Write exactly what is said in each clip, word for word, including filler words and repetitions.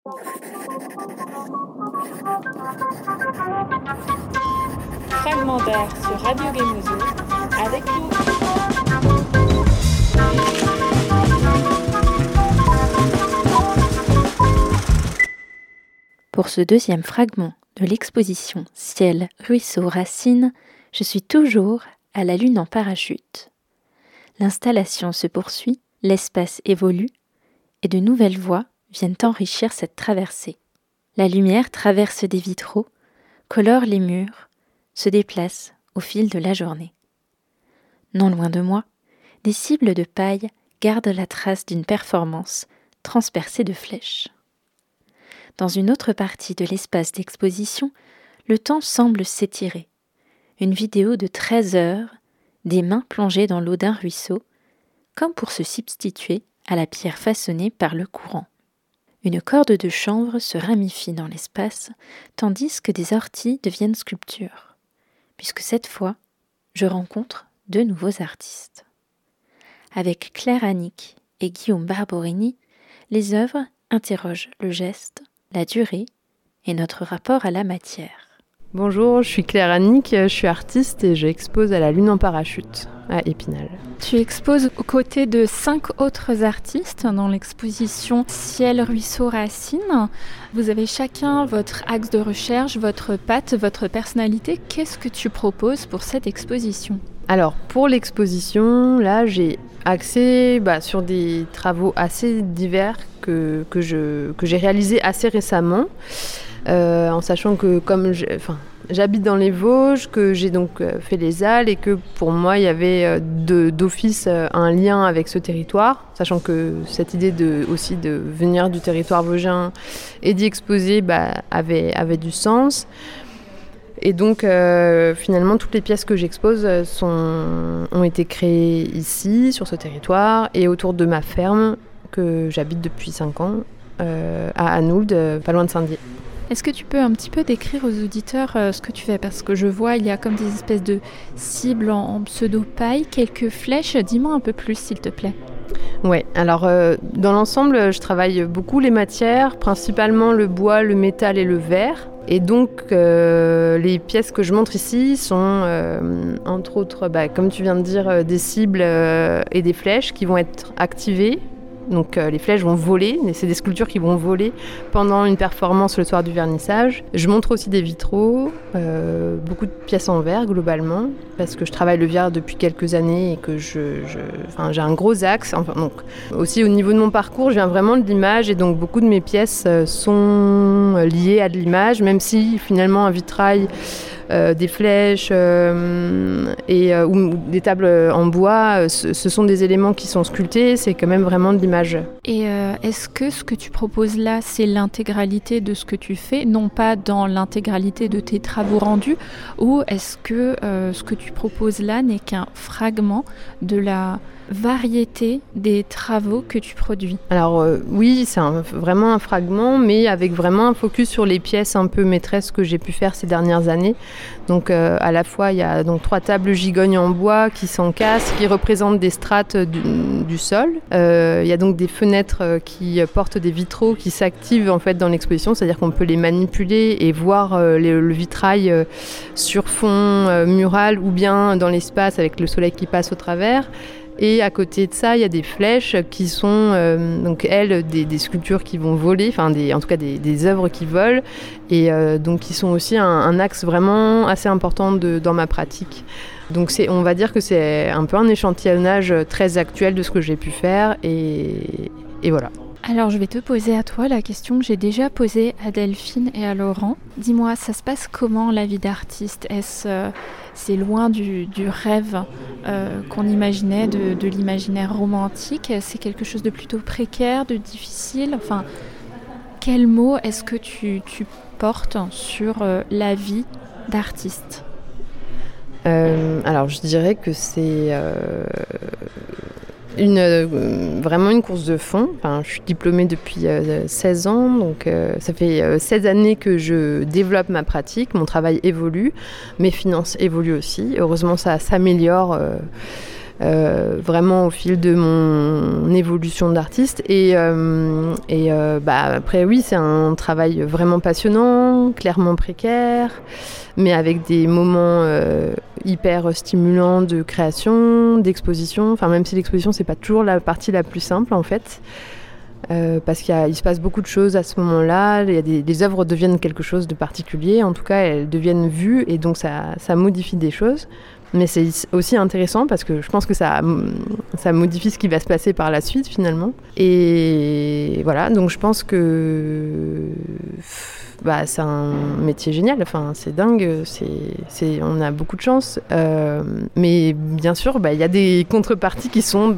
Fragmentaire sur Radio Gemozo avec nous. Pour ce deuxième fragment de l'exposition Ciel, ruisseau, racines, je suis toujours à la Lune en parachute. L'installation se poursuit, l'espace évolue, et de nouvelles voies viennent enrichir cette traversée. La lumière traverse des vitraux, colore les murs, se déplace au fil de la journée. Non loin de moi, des cibles de paille gardent la trace d'une performance transpercée de flèches. Dans une autre partie de l'espace d'exposition, le temps semble s'étirer. Une vidéo de treize heures, des mains plongées dans l'eau d'un ruisseau, comme pour se substituer à la pierre façonnée par le courant. Une corde de chanvre se ramifie dans l'espace, tandis que des orties deviennent sculptures, puisque cette fois, je rencontre deux nouveaux artistes. Avec Claire Annick et Guillaume Barborini, les œuvres interrogent le geste, la durée et notre rapport à la matière. Bonjour, je suis Claire Annick, je suis artiste et j'expose à la Lune en parachute à Épinal. Tu exposes aux côtés de cinq autres artistes dans l'exposition Ciel, ruisseau, racines. Vous avez chacun votre axe de recherche, votre patte, votre personnalité. Qu'est-ce que tu proposes pour cette exposition ? Alors, pour l'exposition, là, j'ai axé bah, sur des travaux assez divers que, que, je, que j'ai réalisés assez récemment. Euh, en sachant que comme je, enfin, j'habite dans les Vosges, que j'ai donc euh, fait les Halles et que pour moi il y avait euh, de, d'office euh, un lien avec ce territoire, sachant que cette idée de, aussi de venir du territoire vosgien et d'y exposer bah, avait, avait du sens. Et donc euh, finalement toutes les pièces que j'expose sont, ont été créées ici, sur ce territoire et autour de ma ferme que j'habite depuis cinq ans euh, à Anould, pas loin de Saint-Dié. Est-ce que tu peux un petit peu décrire aux auditeurs euh, ce que tu fais ? Parce que je vois, il y a comme des espèces de cibles en, en pseudo-paille, quelques flèches. Dis-moi un peu plus, s'il te plaît. Ouais, alors euh, dans l'ensemble, je travaille beaucoup les matières, principalement le bois, le métal et le verre. Et donc, euh, les pièces que je montre ici sont, euh, entre autres, bah, comme tu viens de dire, euh, des cibles euh, et des flèches qui vont être activées. Donc euh, les flèches vont voler, c'est des sculptures qui vont voler pendant une performance le soir du vernissage. Je montre aussi des vitraux, euh, beaucoup de pièces en verre globalement, parce que je travaille le verre depuis quelques années et que je, je, enfin, j'ai un gros axe. Enfin, donc, aussi au niveau de mon parcours, je viens vraiment de l'image et donc beaucoup de mes pièces sont liées à de l'image, même si finalement un vitrail, Euh, des flèches euh, et, euh, ou des tables en bois, euh, ce, ce sont des éléments qui sont sculptés, c'est quand même vraiment de l'image. Et euh, est-ce que ce que tu proposes là, c'est l'intégralité de ce que tu fais, non pas dans l'intégralité de tes travaux rendus, ou est-ce que euh, ce que tu proposes là n'est qu'un fragment de la variété des travaux que tu produis ? Alors euh, oui, c'est un, vraiment un fragment, mais avec vraiment un focus sur les pièces un peu maîtresses que j'ai pu faire ces dernières années. Donc euh, à la fois, il y a donc trois tables gigognes en bois qui s'encassent, qui représentent des strates du, du sol. Euh, il y a donc des fenêtres qui portent des vitraux qui s'activent en fait dans l'exposition, c'est-à-dire qu'on peut les manipuler et voir euh, les, le vitrail euh, sur fond euh, mural ou bien dans l'espace avec le soleil qui passe au travers. Et à côté de ça, il y a des flèches qui sont, euh, donc elles, des, des sculptures qui vont voler, enfin des, en tout cas des, des œuvres qui volent, et euh, donc qui sont aussi un, un axe vraiment assez important de, dans ma pratique. Donc c'est, on va dire que c'est un peu un échantillonnage très actuel de ce que j'ai pu faire, et, et voilà. Alors je vais te poser à toi la question que j'ai déjà posée à Delphine et à Laurent. Dis-moi, ça se passe comment la vie d'artiste ? Est-ce euh, c'est loin du, du rêve euh, qu'on imaginait, de, de l'imaginaire romantique ? C'est quelque chose de plutôt précaire, de difficile ? Enfin, quel mot est-ce que tu, tu portes sur euh, la vie d'artiste ? euh, Alors je dirais que c'est... Euh... Une, euh, vraiment une course de fond. Enfin, je suis diplômée depuis euh, seize ans, donc euh, ça fait euh, seize années que je développe ma pratique, mon travail évolue, mes finances évoluent aussi. Heureusement, ça s'améliore euh, euh, vraiment au fil de mon évolution d'artiste. Et, euh, et euh, bah, après, oui, c'est un travail vraiment passionnant, clairement précaire, mais avec des moments euh, hyper stimulants de création, d'exposition. Enfin, même si l'exposition, c'est pas toujours la partie la plus simple, en fait. Euh, parce qu'il y a, il se passe beaucoup de choses à ce moment-là. Il y a des, les œuvres deviennent quelque chose de particulier. En tout cas, elles deviennent vues et donc ça, ça modifie des choses. Mais c'est aussi intéressant parce que je pense que ça, ça modifie ce qui va se passer par la suite finalement. Et voilà, donc je pense que bah, c'est un métier génial. Enfin, c'est dingue. C'est, c'est, on a beaucoup de chance. Euh, mais bien sûr, bah, y a des contreparties qui sont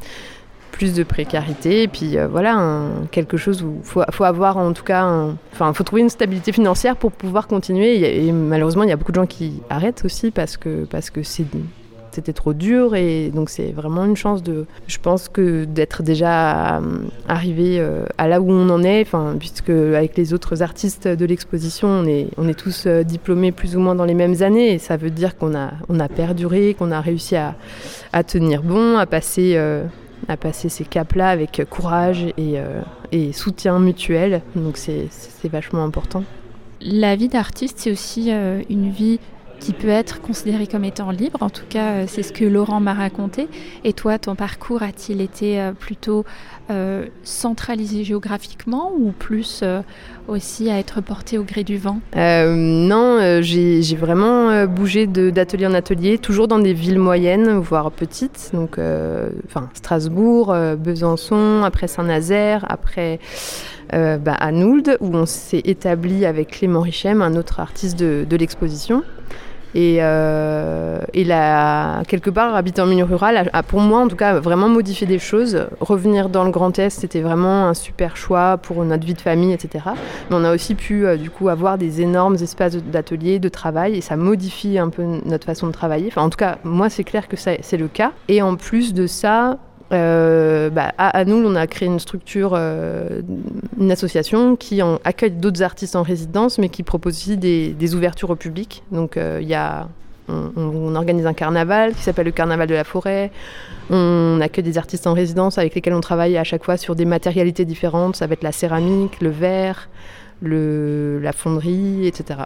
plus de précarité, et puis euh, voilà, un, quelque chose où il faut, faut avoir en tout cas, enfin, il faut trouver une stabilité financière pour pouvoir continuer, et, et malheureusement, il y a beaucoup de gens qui arrêtent aussi parce que, parce que c'est, c'était trop dur, et donc c'est vraiment une chance de, je pense que d'être déjà euh, arrivé euh, à là où on en est, enfin, puisque avec les autres artistes de l'exposition, on est, on est tous euh, diplômés plus ou moins dans les mêmes années, et ça veut dire qu'on a, on a perduré, qu'on a réussi à, à tenir bon, à passer... Euh, à passer ces caps-là avec courage et, euh, et soutien mutuel. Donc c'est, c'est vachement important. La vie d'artiste, c'est aussi euh, une vie qui peut être considérée comme étant libre. En tout cas, euh, c'est ce que Laurent m'a raconté. Et toi, ton parcours a-t-il été euh, plutôt euh, centralisé géographiquement ou plus euh, aussi à être porté au gré du vent ? euh, Non, euh, j'ai, j'ai vraiment euh, bougé de, d'atelier en atelier, toujours dans des villes moyennes, voire petites. Donc, euh, enfin, Strasbourg, euh, Besançon, après Saint-Nazaire, après... Euh, bah, à Noulde, où on s'est établi avec Clément Richem, un autre artiste de, de l'exposition. Et, euh, et là, quelque part, habiter en milieu rural a, a, pour moi, en tout cas, vraiment modifié des choses. Revenir dans le Grand Est, c'était vraiment un super choix pour notre vie de famille, et cetera. Mais on a aussi pu, euh, du coup, avoir des énormes espaces d'atelier, de travail, et ça modifie un peu notre façon de travailler. Enfin, en tout cas, moi, c'est clair que ça, c'est le cas. Et en plus de ça... Euh, bah, à, à nous, on a créé une structure, euh, une association qui en, accueille d'autres artistes en résidence, mais qui propose aussi des, des ouvertures au public. Donc, euh, y a, on, on organise un carnaval qui s'appelle le Carnaval de la Forêt. On accueille des artistes en résidence avec lesquels on travaille à chaque fois sur des matérialités différentes. Ça va être la céramique, le verre, le, la fonderie, et cetera.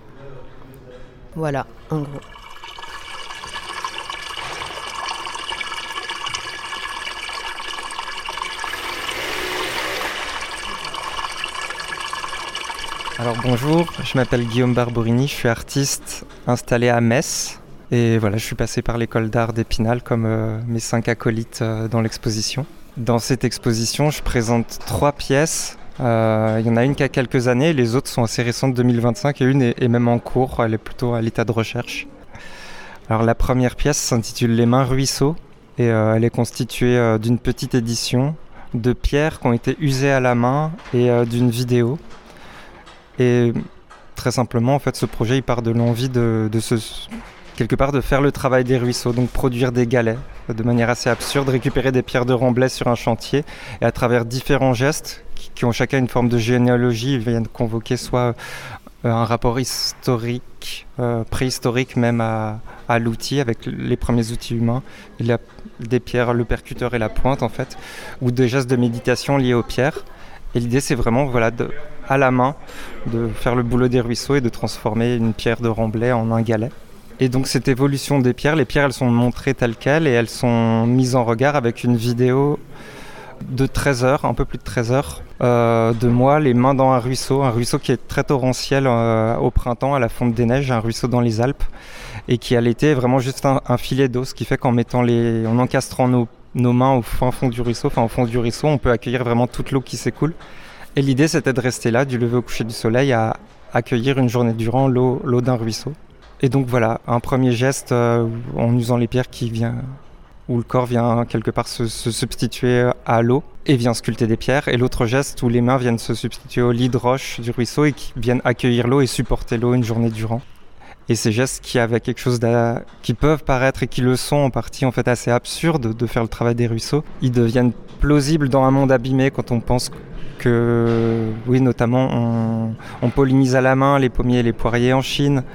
Voilà, en gros. Alors bonjour, je m'appelle Guillaume Barborini, je suis artiste installé à Metz et voilà, je suis passé par l'école d'art d'Épinal comme euh, mes cinq acolytes euh, dans l'exposition. Dans cette exposition, je présente trois pièces. Euh, il y en a une qui a quelques années, les autres sont assez récentes, deux mille vingt-cinq, et une est, est même en cours, elle est plutôt à l'état de recherche. Alors la première pièce s'intitule Les mains ruisseaux et euh, elle est constituée euh, d'une petite édition de pierres qui ont été usées à la main et euh, d'une vidéo. Et très simplement, en fait, ce projet il part de l'envie de, de se, quelque part de faire le travail des ruisseaux, donc produire des galets de manière assez absurde, récupérer des pierres de remblai sur un chantier et à travers différents gestes qui, qui ont chacun une forme de généalogie, ils viennent convoquer soit euh, un rapport historique, euh, préhistorique même à, à l'outil avec les premiers outils humains, il y a des pierres, le percuteur et la pointe en fait, ou des gestes de méditation liés aux pierres. Et l'idée c'est vraiment voilà, de, à la main de faire le boulot des ruisseaux et de transformer une pierre de remblai en un galet. Et donc cette évolution des pierres, les pierres elles sont montrées telles quelles et elles sont mises en regard avec une vidéo de treize heures, un peu plus de treize heures, euh, de moi les mains dans un ruisseau, un ruisseau qui est très torrentiel euh, au printemps à la fonte des neiges, un ruisseau dans les Alpes et qui à l'été est vraiment juste un, un filet d'eau, ce qui fait qu'en mettant les, en encastrant nos nos mains au fin fond du ruisseau, enfin au fond du ruisseau, on peut accueillir vraiment toute l'eau qui s'écoule. Et l'idée, c'était de rester là, du lever au coucher du soleil, à accueillir une journée durant l'eau, l'eau d'un ruisseau. Et donc voilà, un premier geste euh, en usant les pierres qui vient, où le corps vient quelque part se, se substituer à l'eau et vient sculpter des pierres. Et l'autre geste où les mains viennent se substituer au lit de roche du ruisseau et qui viennent accueillir l'eau et supporter l'eau une journée durant. Et ces gestes qui avaient quelque chose d'a... qui peuvent paraître et qui le sont en partie en fait assez absurdes de faire le travail des ruisseaux, ils deviennent plausibles dans un monde abîmé quand on pense que, oui, notamment on, on pollinise à la main les pommiers et les poiriers en Chine,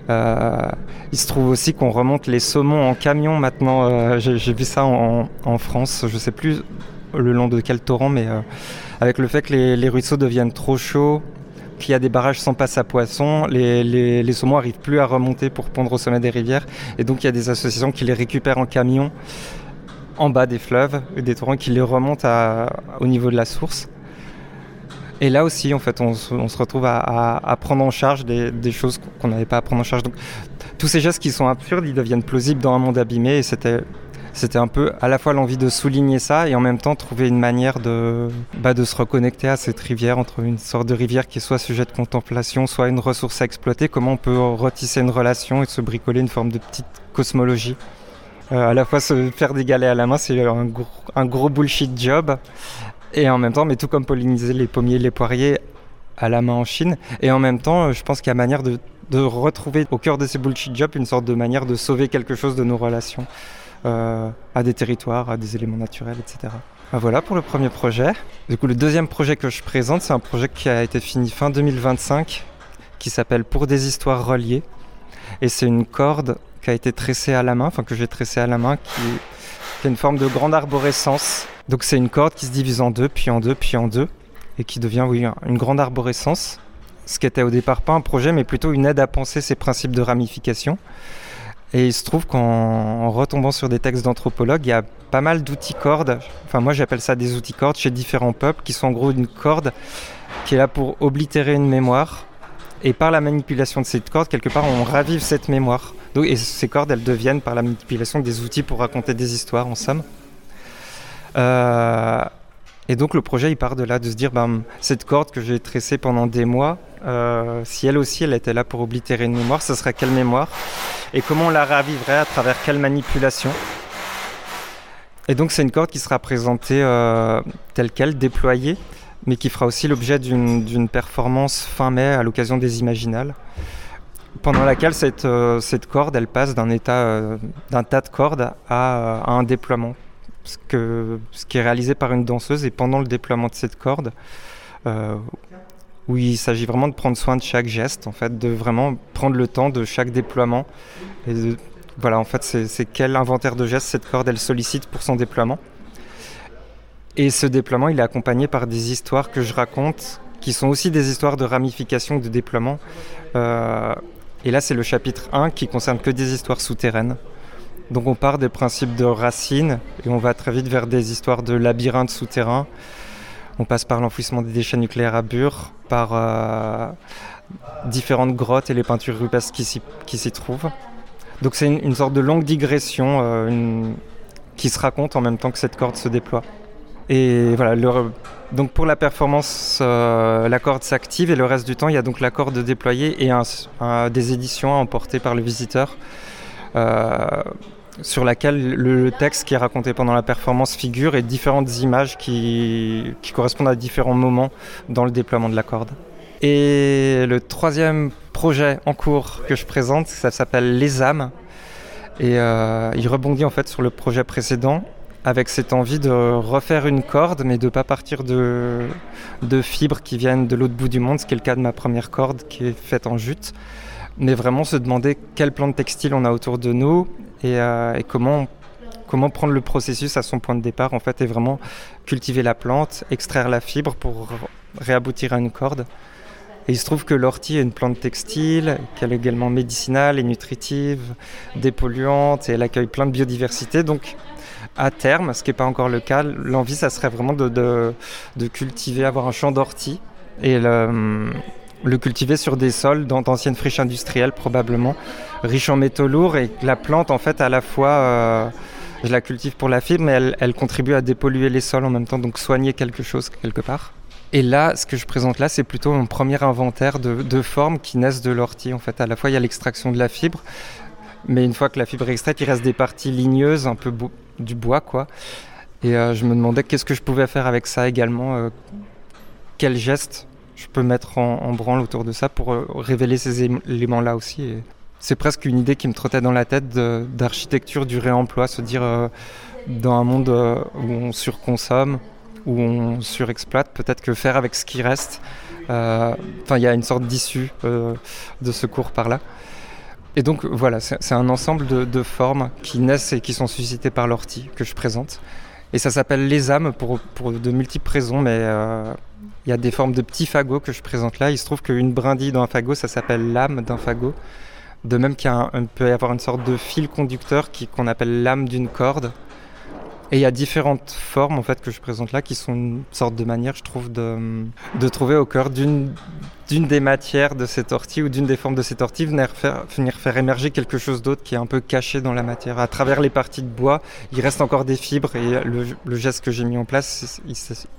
Euh, il se trouve aussi qu'on remonte les saumons en camion maintenant. Euh, j'ai, j'ai vu ça en, en France, je ne sais plus le long de quel torrent, mais euh, avec le fait que les, les ruisseaux deviennent trop chauds, qu'il y a des barrages sans passe à poissons, les, les, les saumons n'arrivent plus à remonter pour pondre au sommet des rivières. Et donc il y a des associations qui les récupèrent en camion en bas des fleuves, et des torrents qui les remontent à, au niveau de la source. Et là aussi, en fait, on, on se retrouve à, à, à prendre en charge des, des choses qu'on n'avait pas à prendre en charge. Donc, tous ces gestes qui sont absurdes, ils deviennent plausibles dans un monde abîmé. Et c'était, c'était un peu à la fois l'envie de souligner ça et en même temps trouver une manière de, bah, de se reconnecter à cette rivière, entre une sorte de rivière qui est soit sujet de contemplation, soit une ressource à exploiter. Comment on peut retisser une relation et se bricoler une forme de petite cosmologie. Euh, à la fois se faire des galets à la main, c'est un gros, un gros bullshit job. Et en même temps, mais tout comme polliniser les pommiers et les poiriers à la main en Chine. Et en même temps, je pense qu'il y a manière de, de retrouver au cœur de ces bullshit jobs une sorte de manière de sauver quelque chose de nos relations euh, à des territoires, à des éléments naturels, et cetera. Ben voilà pour le premier projet. Du coup, le deuxième projet que je présente, c'est un projet qui a été fini fin deux mille vingt-cinq, qui s'appelle Pour des histoires reliées. Et c'est une corde qui a été tressée à la main, enfin que j'ai tressée à la main, qui, qui a une forme de grande arborescence. Donc c'est une corde qui se divise en deux, puis en deux, puis en deux, et qui devient oui, une grande arborescence, ce qui était au départ pas un projet, mais plutôt une aide à penser ces principes de ramification. Et il se trouve qu'en en retombant sur des textes d'anthropologues, il y a pas mal d'outils cordes, enfin moi j'appelle ça des outils cordes chez différents peuples, qui sont en gros une corde qui est là pour oblitérer une mémoire, et par la manipulation de cette corde, quelque part on ravive cette mémoire. Donc, et ces cordes, elles deviennent par la manipulation des outils pour raconter des histoires en somme. Euh, et donc le projet il part de là, de se dire ben, cette corde que j'ai tressée pendant des mois, euh, si elle aussi elle était là pour oblitérer une mémoire, ce serait quelle mémoire et comment on la raviverait à travers quelle manipulation. Et donc c'est une corde qui sera présentée euh, telle qu'elle, déployée, mais qui fera aussi l'objet d'une, d'une performance fin mai à l'occasion des Imaginales, pendant laquelle cette, euh, cette corde elle passe d'un état euh, d'un tas de cordes à, à un déploiement. Ce, que, ce qui est réalisé par une danseuse, et pendant le déploiement de cette corde, euh, où il s'agit vraiment de prendre soin de chaque geste, en fait, de vraiment prendre le temps de chaque déploiement. Et de, voilà, en fait, c'est, c'est quel inventaire de gestes cette corde elle sollicite pour son déploiement. Et ce déploiement, il est accompagné par des histoires que je raconte, qui sont aussi des histoires de ramification, de déploiement. Euh, et là, c'est le chapitre un qui concerne que des histoires souterraines. Donc on part des principes de racines et on va très vite vers des histoires de labyrinthes souterrains. On passe par l'enfouissement des déchets nucléaires à Bure, par euh, différentes grottes et les peintures rupestres qui s'y, qui s'y trouvent. Donc c'est une, une sorte de longue digression euh, une, qui se raconte en même temps que cette corde se déploie. Et voilà, le, donc pour la performance, euh, la corde s'active et le reste du temps, il y a donc la corde déployée et un, un, des éditions à emporter par le visiteur. Euh, sur laquelle le texte qui est raconté pendant la performance figure et différentes images qui, qui correspondent à différents moments dans le déploiement de la corde. Et le troisième projet en cours que je présente, ça s'appelle Les âmes. Et euh, il rebondit en fait sur le projet précédent avec cette envie de refaire une corde, mais de ne pas partir de, de fibres qui viennent de l'autre bout du monde, ce qui est le cas de ma première corde qui est faite en jute. Mais vraiment se demander quelle plante textile on a autour de nous et, euh, et comment, comment prendre le processus à son point de départ en fait, et vraiment cultiver la plante, extraire la fibre pour réaboutir à une corde. Et il se trouve que l'ortie est une plante textile, qu'elle est également médicinale et nutritive, dépolluante, et elle accueille plein de biodiversité. Donc à terme, ce qui n'est pas encore le cas, l'envie ça serait vraiment de, de, de cultiver, avoir un champ d'ortie et le... le cultiver sur des sols d'anciennes friches industrielles probablement, riches en métaux lourds, et la plante en fait à la fois, euh, je la cultive pour la fibre, mais elle, elle contribue à dépolluer les sols en même temps, donc soigner quelque chose quelque part. Et là, ce que je présente là, c'est plutôt un premier inventaire de, de formes qui naissent de l'ortie. En fait, à la fois il y a l'extraction de la fibre, mais une fois que la fibre est extraite, il reste des parties ligneuses, un peu bo- du bois quoi. Et euh, je me demandais qu'est-ce que je pouvais faire avec ça également, euh, quel geste je peux mettre en, en branle autour de ça pour euh, révéler ces éléments-là aussi. Et c'est presque une idée qui me trottait dans la tête de, d'architecture du réemploi, se dire euh, dans un monde euh, où on surconsomme, où on surexploite, peut-être que faire avec ce qui reste. Enfin, euh, il y a une sorte d'issue euh, de secours par là. Et donc voilà, c'est, c'est un ensemble de, de formes qui naissent et qui sont suscitées par l'ortie que je présente. Et ça s'appelle les âmes pour, pour de multiples raisons, mais euh, il y a des formes de petits fagots que je présente là. Il se trouve qu'une brindille d'un fagot, ça s'appelle l'âme d'un fagot. De même qu'il y a un, peut y avoir une sorte de fil conducteur qui, qu'on appelle l'âme d'une corde. Et il y a différentes formes en fait, que je présente là qui sont une sorte de manière, je trouve, de, de trouver au cœur d'une, d'une des matières de cette ortie ou d'une des formes de cette ortie, venir faire, venir faire émerger quelque chose d'autre qui est un peu caché dans la matière. À travers les parties de bois, il reste encore des fibres et le, le geste que j'ai mis en place, il,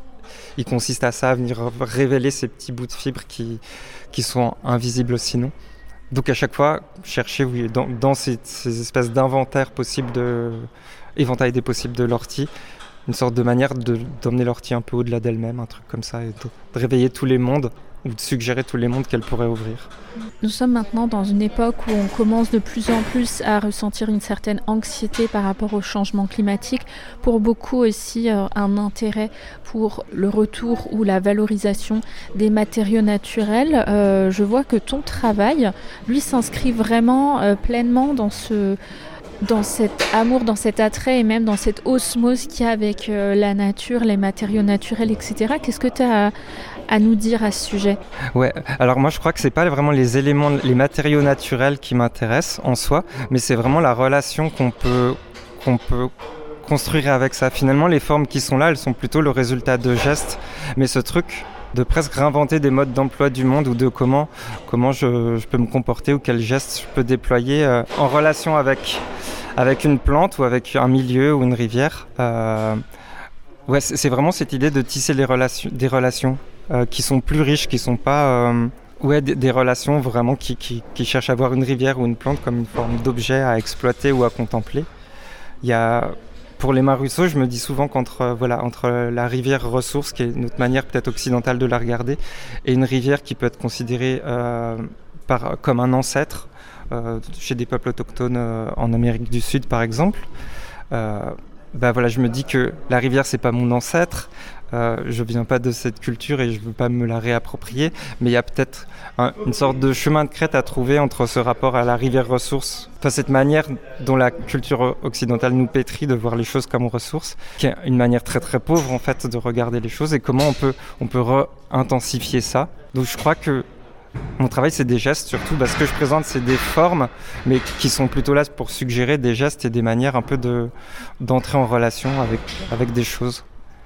il consiste à ça, à venir révéler ces petits bouts de fibres qui, qui sont invisibles sinon. Donc à chaque fois, chercher oui, dans, dans ces, ces espèces d'inventaires possibles de... éventail des possibles de l'ortie, une sorte de manière de, d'emmener l'ortie un peu au-delà d'elle-même, un truc comme ça, et de, de réveiller tous les mondes, ou de suggérer tous les mondes qu'elle pourrait ouvrir. Nous sommes maintenant dans une époque où on commence de plus en plus à ressentir une certaine anxiété par rapport au changement climatique, pour beaucoup aussi euh, un intérêt pour le retour ou la valorisation des matériaux naturels. Euh, je vois que ton travail, lui, s'inscrit vraiment euh, pleinement dans ce... dans cet amour, dans cet attrait et même dans cette osmose qu'il y a avec euh, la nature, les matériaux naturels, et cetera. Qu'est-ce que tu as à, à nous dire à ce sujet ? Ouais, alors moi je crois que c'est pas vraiment les éléments, les matériaux naturels qui m'intéressent en soi, mais c'est vraiment la relation qu'on peut, qu'on peut construire avec ça. Finalement, les formes qui sont là, elles sont plutôt le résultat de gestes, mais ce truc de presque réinventer des modes d'emploi du monde ou de comment, comment je, je peux me comporter ou quels gestes je peux déployer euh, en relation avec, avec une plante ou avec un milieu ou une rivière. Euh, ouais, c'est, c'est vraiment cette idée de tisser les relations, des relations euh, qui sont plus riches, qui sont pas... Euh, ouais, des, des relations vraiment qui, qui, qui cherchent à voir une rivière ou une plante comme une forme d'objet à exploiter ou à contempler. Il y a... Pour les Mains-Ruisseau, je me dis souvent qu'entre euh, voilà, entre la rivière ressource, qui est notre manière peut-être occidentale de la regarder, et une rivière qui peut être considérée euh, par, comme un ancêtre euh, chez des peuples autochtones euh, en Amérique du Sud, par exemple, euh, bah voilà, je me dis que la rivière, c'est pas mon ancêtre. Euh, je viens pas de cette culture et je veux pas me la réapproprier, mais il y a peut-être un, une sorte de chemin de crête à trouver entre ce rapport à la rivière ressource, enfin cette manière dont la culture occidentale nous pétrit de voir les choses comme ressources, qui est une manière très très pauvre en fait de regarder les choses, et comment on peut on peut re-intensifier ça. Donc je crois que mon travail, c'est des gestes surtout. Bah, ce que je présente, c'est des formes, mais qui sont plutôt là pour suggérer des gestes et des manières un peu de, d'entrer en relation avec, avec des choses.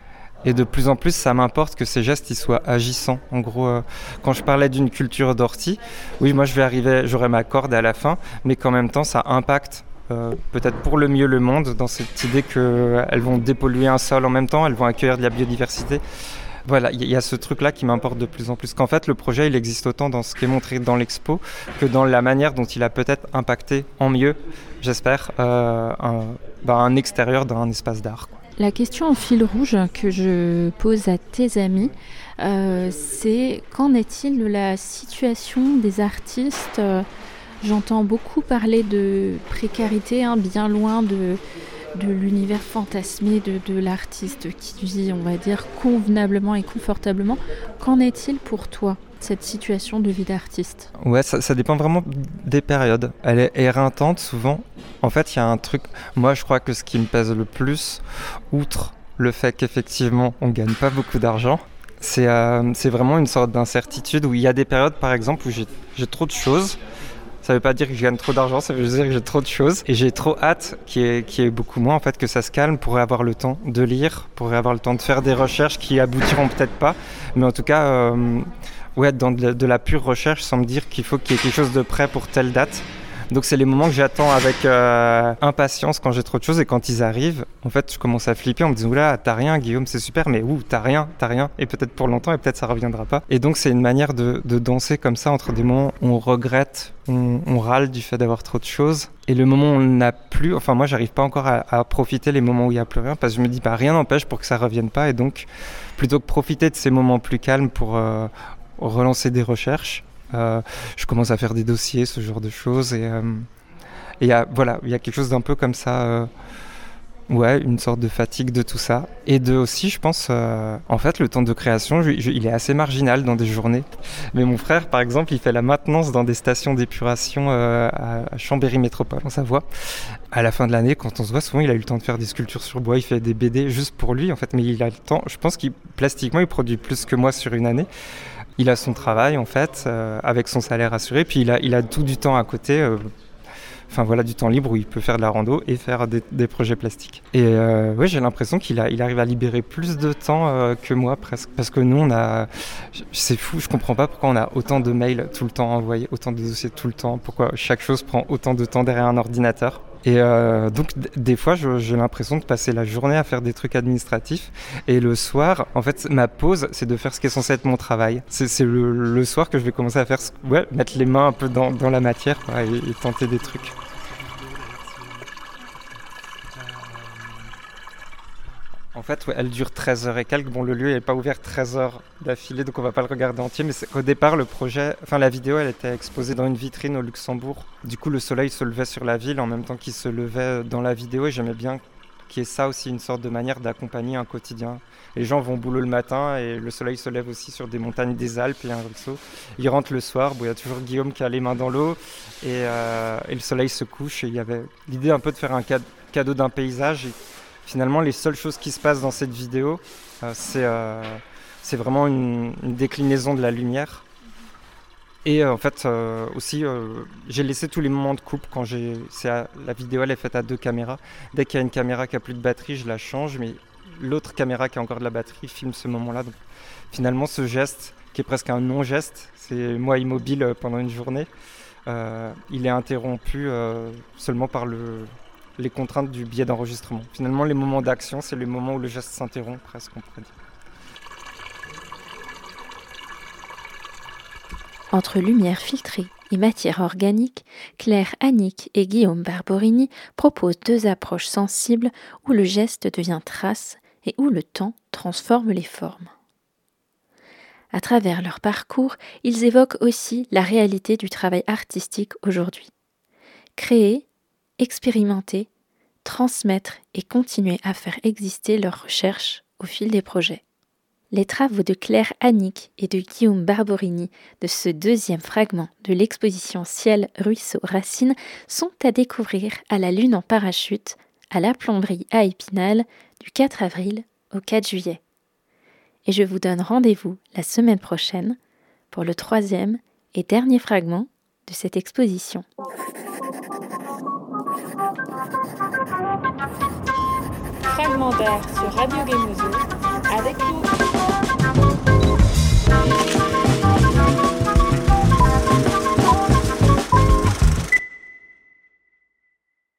Et de plus en plus, ça m'importe que ces gestes ils soient agissants. En gros, euh, quand je parlais d'une culture d'ortie, oui, moi je vais arriver, j'aurai ma corde à la fin, mais qu'en même temps, ça impacte euh, peut-être pour le mieux le monde, dans cette idée qu'elles euh, vont dépolluer un sol en même temps, elles vont accueillir de la biodiversité. Voilà, il y a ce truc-là qui m'importe de plus en plus. Qu'en fait, le projet, il existe autant dans ce qui est montré dans l'expo que dans la manière dont il a peut-être impacté en mieux, j'espère, euh, un, bah, un extérieur d'un espace d'art, quoi. La question en fil rouge que je pose à tes amis, euh, c'est qu'en est-il de la situation des artistes ? euh, J'entends beaucoup parler de précarité, hein, bien loin de... de l'univers fantasmé de, de l'artiste qui vit, on va dire, convenablement et confortablement. Qu'en est-il pour toi, cette situation de vie d'artiste ? Ouais, ça, ça dépend vraiment des périodes. Elle est éreintante souvent. En fait, il y a un truc... Moi, je crois que ce qui me pèse le plus, outre le fait qu'effectivement, on ne gagne pas beaucoup d'argent, c'est, euh, c'est vraiment une sorte d'incertitude où il y a des périodes, par exemple, où j'ai, j'ai trop de choses. Ça veut pas dire que je gagne trop d'argent, ça veut dire que j'ai trop de choses. Et j'ai trop hâte qu'il y ait, qu'il y ait beaucoup moins, en fait, que ça se calme pour avoir le temps de lire, pour avoir le temps de faire des recherches qui aboutiront peut-être pas. Mais en tout cas, euh, ouais, dans de la, de la pure recherche, sans me dire qu'il faut qu'il y ait quelque chose de prêt pour telle date. Donc c'est les moments que j'attends avec euh, impatience quand j'ai trop de choses, et quand ils arrivent, en fait, je commence à flipper en me disant « Oula, t'as rien, Guillaume, c'est super, mais ouh, t'as rien, t'as rien, et peut-être pour longtemps, et peut-être ça reviendra pas. » Et donc c'est une manière de, de danser comme ça entre des moments où on regrette, on, on râle du fait d'avoir trop de choses, et le moment où on n'a plus, enfin moi j'arrive pas encore à, à profiter les moments où il n'y a plus rien, parce que je me dis bah, rien n'empêche pour que ça revienne pas, et donc plutôt que profiter de ces moments plus calmes pour euh, relancer des recherches, Euh, je commence à faire des dossiers, ce genre de choses, et il euh, y a voilà, il y a quelque chose d'un peu comme ça, euh, Ouais, une sorte de fatigue de tout ça. Et de aussi, je pense, euh, en fait, le temps de création, je, je, il est assez marginal dans des journées. Mais mon frère, par exemple, il fait la maintenance dans des stations d'épuration euh, à, à Chambéry Métropole, en Savoie. À la fin de l'année, quand on se voit, souvent, il a eu le temps de faire des sculptures sur bois, il fait des B D juste pour lui, en fait. Mais il a le temps, je pense qu'il, plastiquement, il produit plus que moi sur une année. Il a son travail, en fait, euh, avec son salaire assuré, puis il a, il a tout du temps à côté, euh, Enfin voilà, du temps libre où il peut faire de la rando et faire des, des projets plastiques. Et euh, ouais, j'ai l'impression qu'il a, il arrive à libérer plus de temps euh, que moi presque. Parce que nous, on a, c'est fou, je comprends pas pourquoi on a autant de mails tout le temps envoyés, autant de dossiers tout le temps, pourquoi chaque chose prend autant de temps derrière un ordinateur. Et euh, donc d- des fois, je, j'ai l'impression de passer la journée à faire des trucs administratifs. Et le soir, en fait, ma pause, c'est de faire ce qui est censé être mon travail. C'est, c'est le, le soir que je vais commencer à faire, ouais, mettre les mains un peu dans, dans la matière, quoi, et, et tenter des trucs. En fait, ouais, elle dure treize heures et quelques. Bon, le lieu n'est pas ouvert treize heures d'affilée, donc on va pas le regarder entier. Mais c'est qu'au départ, le projet, enfin la vidéo, elle était exposée dans une vitrine au Luxembourg. Du coup, le soleil se levait sur la ville en même temps qu'il se levait dans la vidéo. Et j'aimais bien qu'il y ait ça aussi, une sorte de manière d'accompagner un quotidien. Les gens vont au boulot le matin et le soleil se lève aussi sur des montagnes des Alpes et un ruisseau. Ils rentrent le soir, bon, il y a toujours Guillaume qui a les mains dans l'eau et, euh, et le soleil se couche. Et il y avait l'idée un peu de faire un cadeau d'un paysage. Et, finalement, les seules choses qui se passent dans cette vidéo, euh, c'est, euh, c'est vraiment une, une déclinaison de la lumière. Et euh, en fait, euh, aussi, euh, j'ai laissé tous les moments de coupe quand j'ai... C'est à, la vidéo, elle est faite à deux caméras. Dès qu'il y a une caméra qui n'a plus de batterie, je la change, mais l'autre caméra qui a encore de la batterie filme ce moment-là. Donc, finalement, ce geste, qui est presque un non-geste, c'est moi immobile pendant une journée, euh, il est interrompu euh, seulement par le... les contraintes du biais d'enregistrement. Finalement, les moments d'action, c'est les moments où le geste s'interrompt, presque, on pourrait dire. Entre lumière filtrée et matière organique, Claire Annick et Guillaume Barborini proposent deux approches sensibles où le geste devient trace et où le temps transforme les formes. À travers leur parcours, ils évoquent aussi la réalité du travail artistique aujourd'hui. Créer, expérimenter, transmettre et continuer à faire exister leurs recherches au fil des projets. Les travaux de Claire Annick et de Guillaume Barborini de ce deuxième fragment de l'exposition Ciel, Ruisseau, Racine sont à découvrir à la Lune en parachute, à la Plomberie à Épinal, du quatre avril au quatre juillet. Et je vous donne rendez-vous la semaine prochaine pour le troisième et dernier fragment de cette exposition. Fragmentaire sur Radio Gemozo avec nous.